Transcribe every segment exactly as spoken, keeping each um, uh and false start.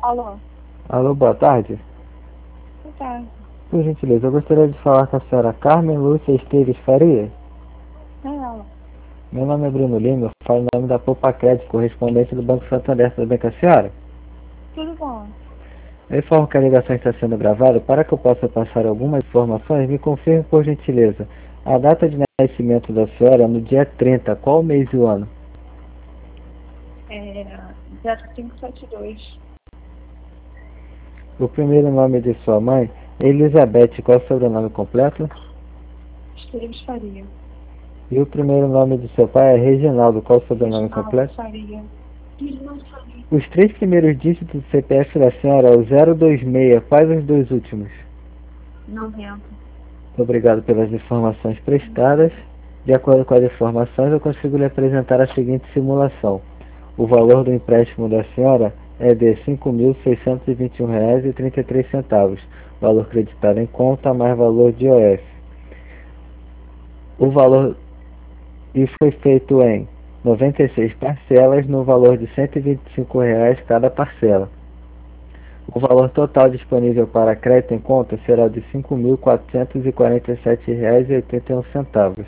Alô? Alô, boa tarde. Boa tarde. Por gentileza, eu gostaria de falar com a senhora Carmen Lúcia Esteves Faria. É ela. Meu nome é Bruno Lima, eu falo em nome da Poupa Crédito, correspondente do Banco Santander. Tudo bem com a senhora? Tudo bom? Eu informo que a ligação está sendo gravada. Para que eu possa passar algumas informações, me confirme por gentileza. A data de nascimento da senhora é no dia trinta, qual o mês e o ano? É zero cinco sete dois. O primeiro nome de sua mãe, Elizabeth, qual o sobrenome completo? Esteves Faria. E o primeiro nome de seu pai é Reginaldo, qual o sobrenome Reginaldo completo? Faria. Reginaldo Faria. Os três primeiros dígitos do C P F da senhora é o zero dois seis, quais os dois últimos? noventa. Obrigado pelas informações prestadas. De acordo com as informações, eu consigo lhe apresentar a seguinte simulação. O valor do empréstimo da senhora é de cinco mil seiscentos e vinte e um reais e trinta e três centavos, valor creditado em conta mais valor de I O F. O valor e foi feito em noventa e seis parcelas no valor de cento e vinte e cinco reais cada parcela. O valor total disponível para crédito em conta será de cinco mil quatrocentos e quarenta e sete reais e oitenta e um centavos.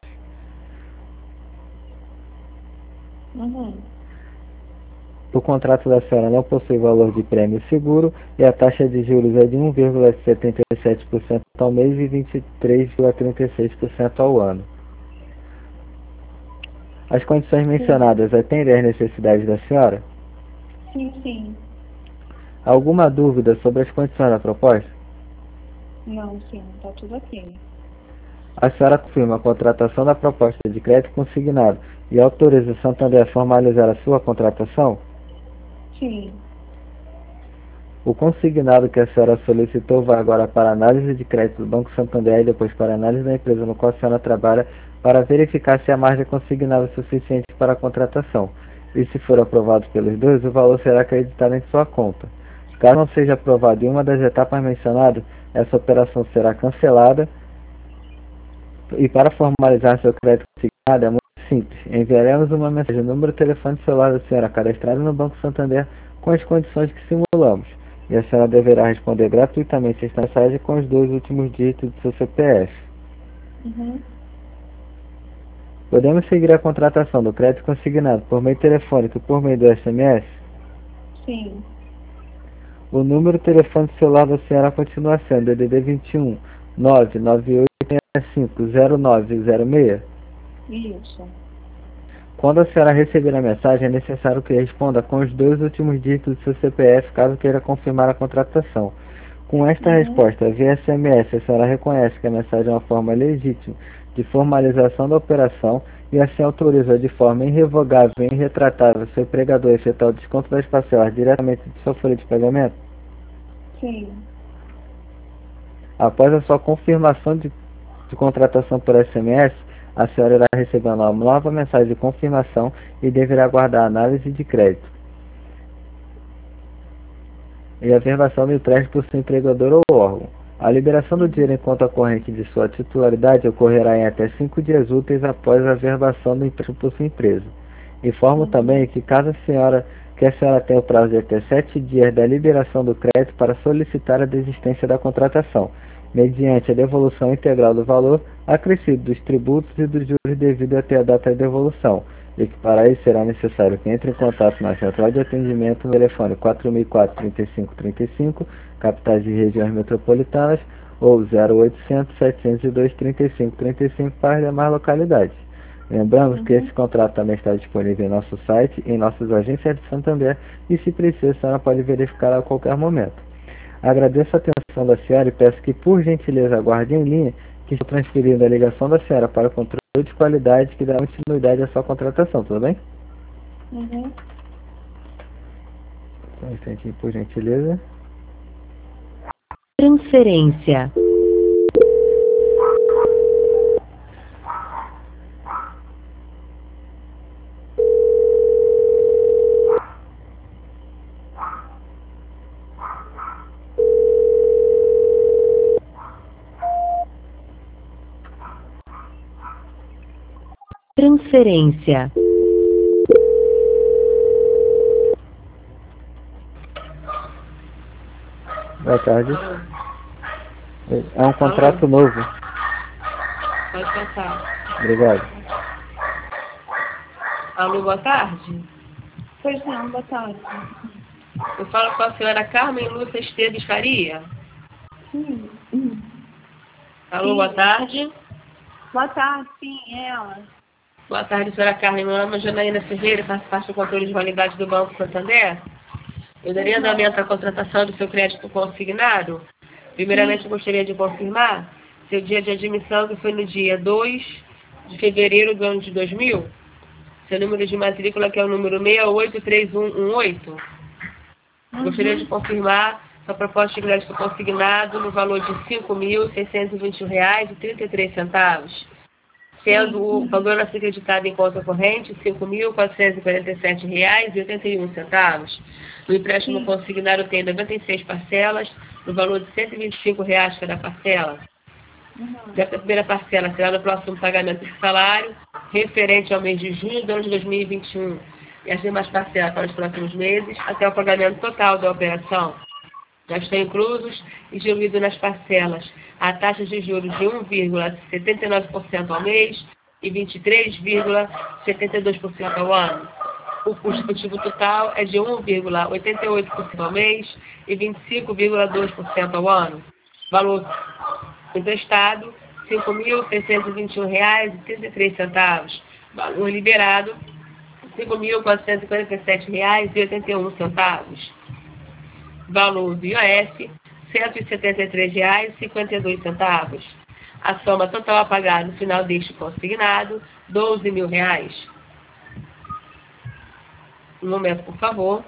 Uhum. O contrato da senhora não possui valor de prêmio seguro e a taxa de juros é de um vírgula setenta e sete por cento ao mês e vinte e três vírgula trinta e seis por cento ao ano. As condições Sim. mencionadas atendem às necessidades da senhora? Sim, sim. Alguma dúvida sobre as condições da proposta? Não, sim. Tá tudo ok. A senhora confirma a contratação da proposta de crédito consignado e autoriza o Santander a formalizar a sua contratação? Sim. O consignado que a senhora solicitou vai agora para a análise de crédito do Banco Santander e depois para a análise da empresa no qual a senhora trabalha para verificar se a margem consignada é suficiente para a contratação. E se for aprovado pelos dois, o valor será acreditado em sua conta. Caso não seja aprovado em uma das etapas mencionadas, essa operação será cancelada e para formalizar seu crédito consignado é muito simples. Enviaremos uma mensagem no número de telefone celular da senhora cadastrado no Banco Santander com as condições que simulamos. E a senhora deverá responder gratuitamente esta mensagem com os dois últimos dígitos do seu C P F. Uhum. Podemos seguir a contratação do crédito consignado por meio telefônico e por meio do S M S? Sim. O número de telefone celular da senhora continua sendo D D D vinte e um nove nove oito seis cinco zero nove zero seis? Isso. Quando a senhora receber a mensagem, é necessário que responda com os dois últimos dígitos do seu C P F, caso queira confirmar a contratação. Com esta Uhum. resposta via S M S, a senhora reconhece que a mensagem é uma forma legítima de formalização da operação e assim autoriza de forma irrevogável e irretratável seu empregador a efetuar o desconto das parcelas diretamente de sua folha de pagamento? Sim. Após a sua confirmação de, de contratação por S M S, a senhora irá receber uma nova mensagem de confirmação e deverá aguardar a análise de crédito e a verbação do empréstimo por seu empregador ou órgão. A liberação do dinheiro Uhum. em conta corrente de sua titularidade ocorrerá em até cinco dias úteis após a verbação do empréstimo por sua empresa. Informo também Uhum. que caso a senhora que a senhora tenha o prazo de até sete dias da liberação do crédito para solicitar a desistência da contratação, mediante a devolução integral do valor acrescido dos tributos e dos juros devido até a data de devolução, e que para isso será necessário que entre em contato na central de atendimento no telefone quatro mil e quatro, trinta e cinco trinta e cinco, capitais e regiões metropolitanas, ou zero oitocentos, setecentos e dois, trinta e cinco trinta e cinco para as demais localidades. Lembramos que esse Uhum. contrato também está disponível em nosso site, em nossas agências de Santander, e se precisa, a senhora pode verificar a qualquer momento. Agradeço a atenção da senhora e peço que, por gentileza, aguarde em linha, que estou transferindo a ligação da senhora para o controle de qualidade que dará continuidade à sua contratação, tudo bem? Uhum. Um instantinho, por gentileza. Transferência. Transferência. Boa tarde. Alô? É um contrato novo. Pode passar. Obrigado. Alô, boa tarde. Pois não, boa tarde. Eu falo com a senhora Carmen Lúcia Esteves Faria. Sim. Hum. Alô, Sim. boa tarde. Boa tarde, sim, ela. Boa tarde, senhora Carmen. Meu nome é Janaína Ferreira, faço parte do controle de validade do Banco Santander. Eu daria andamento à contratação do seu crédito consignado. Primeiramente, eu gostaria de confirmar seu dia de admissão, que foi no dia dois de fevereiro do ano de dois mil. Seu número de matrícula, que é o número seis oito três um um oito. Gostaria de confirmar sua proposta de crédito consignado no valor de cinco mil seiscentos e vinte e um reais e trinta e três centavos. Sendo o valor a ser acreditado em conta corrente cinco mil quatrocentos e quarenta e sete reais e oitenta e um centavos. O empréstimo Sim. consignado tem noventa e seis parcelas, no valor de cento e vinte e cinco reais cada parcela. Uhum. Essa primeira parcela será no próximo pagamento de salário, referente ao mês de junho do ano de dois mil e vinte e um, e as demais parcelas para os próximos meses, até o pagamento total da operação. Já estão inclusos e diluídos nas parcelas a taxa de juros de um vírgula setenta e nove por cento ao mês e vinte e três vírgula setenta e dois por cento ao ano. O custo efetivo total é de um vírgula oitenta e oito por cento ao mês e vinte e cinco vírgula dois por cento ao ano. Valor emprestado, cinco mil seiscentos e vinte e um reais e trinta e três centavos. Valor liberado, cinco mil quatrocentos e quarenta e sete reais e oitenta e um centavos. Valor do I O F, cento e setenta e três reais e cinquenta e dois centavos. A soma total a pagar no final deste consignado, doze mil reais. Um momento, por favor.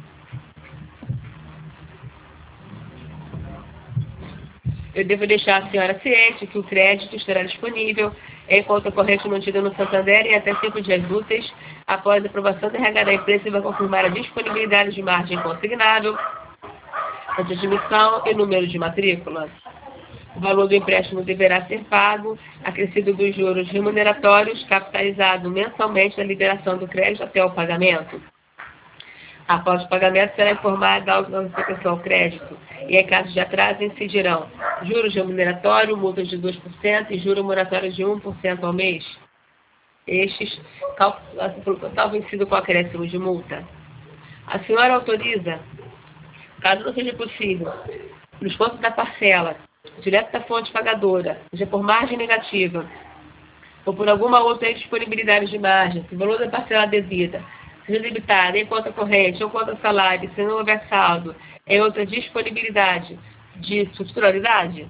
Eu devo deixar a senhora ciente que o crédito estará disponível em conta corrente mantida no Santander em até cinco dias úteis após a aprovação do R H da empresa e vai confirmar a disponibilidade de margem consignável, a de admissão e número de matrícula. O valor do empréstimo deverá ser pago, acrescido dos juros remuneratórios, capitalizado mensalmente na liberação do crédito até o pagamento. Após o pagamento, será informada a proteção ao crédito, e em caso de atraso, incidirão juros remuneratórios, multas de dois por cento e juros moratórios de um por cento ao mês. Estes, tal vencido com acréscimo de multa. A senhora autoriza, caso não seja possível, nos pontos da parcela, direto da fonte pagadora, seja por margem negativa, ou por alguma outra indisponibilidade de margem, se o valor da parcela devida seja debitada em conta corrente ou conta salário, se não houver saldo, em outra disponibilidade de subsidiariedade?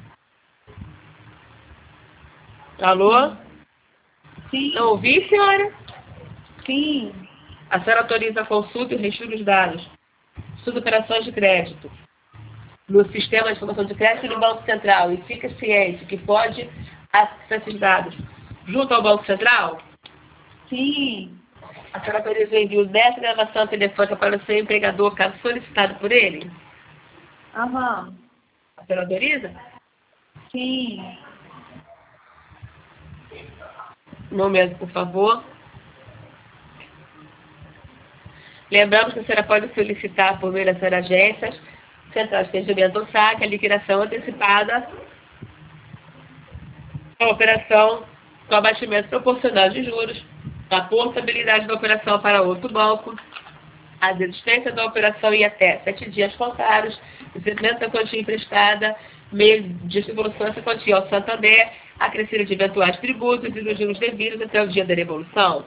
Alô? Sim. Não ouvi, senhora? Sim. A senhora autoriza a consulta e o registro dos dados suas operações de crédito no sistema de informação de crédito do Banco Central e fica ciente que pode acessar esses dados junto ao Banco Central? Sim. A senhora autoriza o envio dessa gravação telefônica para o seu empregador, caso solicitado por ele? Aham. A senhora autoriza? Sim. Um momento, por favor. Lembramos que a senhora pode solicitar por meio das senhora agências, Central de Atendimento ao Saque, a liquidação antecipada, a operação com abatimento proporcional de juros, a portabilidade da operação para outro banco, a desistência da operação em até sete dias contados, o recebimento da quantia emprestada, meio de devolução dessa quantia ao Santander, acrescida de eventuais tributos e dos juros devidos até o dia da devolução.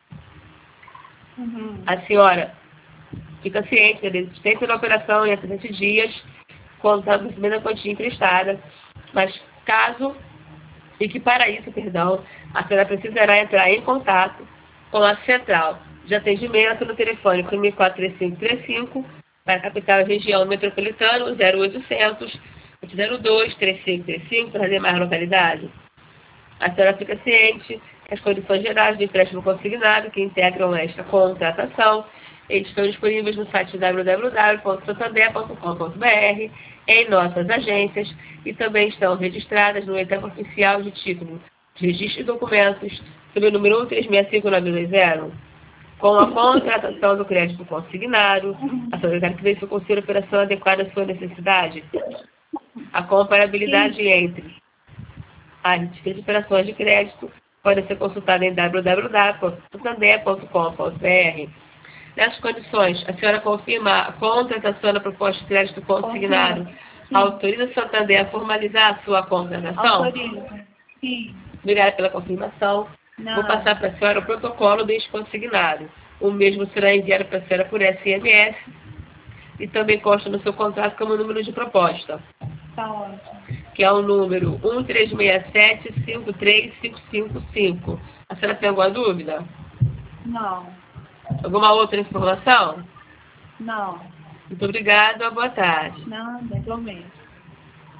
Uhum. A senhora fica ciente da desistência da operação em até sete dias, contando o recebimento da quantia emprestada, mas caso, e que para isso, perdão, a senhora precisará entrar em contato com a Central de Atendimento no telefone cinco quatro três cinco três cinco, para a capital e região metropolitana, zero oitocentos, zero dois, três cinco três cinco, para as demais localidades. A senhora fica ciente que as condições gerais do empréstimo consignado que integram esta contratação estão disponíveis no site w w w ponto santander ponto com ponto b r, em nossas agências, e também estão registradas no etapa oficial de título de registro de documentos sob o número um três seis cinco nove dois zero. Com a contratação do crédito consignado, a senhora quer que veja se o conselho de operação adequada à sua necessidade. A comparabilidade entre as diferentes operações de crédito pode ser consultada em w w w ponto santander ponto com ponto b r. Nessas condições, a senhora confirma a contratação da proposta de crédito consignado. Autoriza o Santander a formalizar a sua contratação? Autoriza. Sim. Obrigada pela confirmação. Não. Vou passar para a senhora o protocolo deste consignado. O mesmo será enviado para a senhora por S M S e também consta no seu contrato como número de proposta, Tá ótimo. que é o número um três seis sete cinco três cinco cinco cinco. A senhora tem alguma dúvida? Não. Alguma outra informação? Não. Muito obrigada, boa tarde. Nada, igualmente.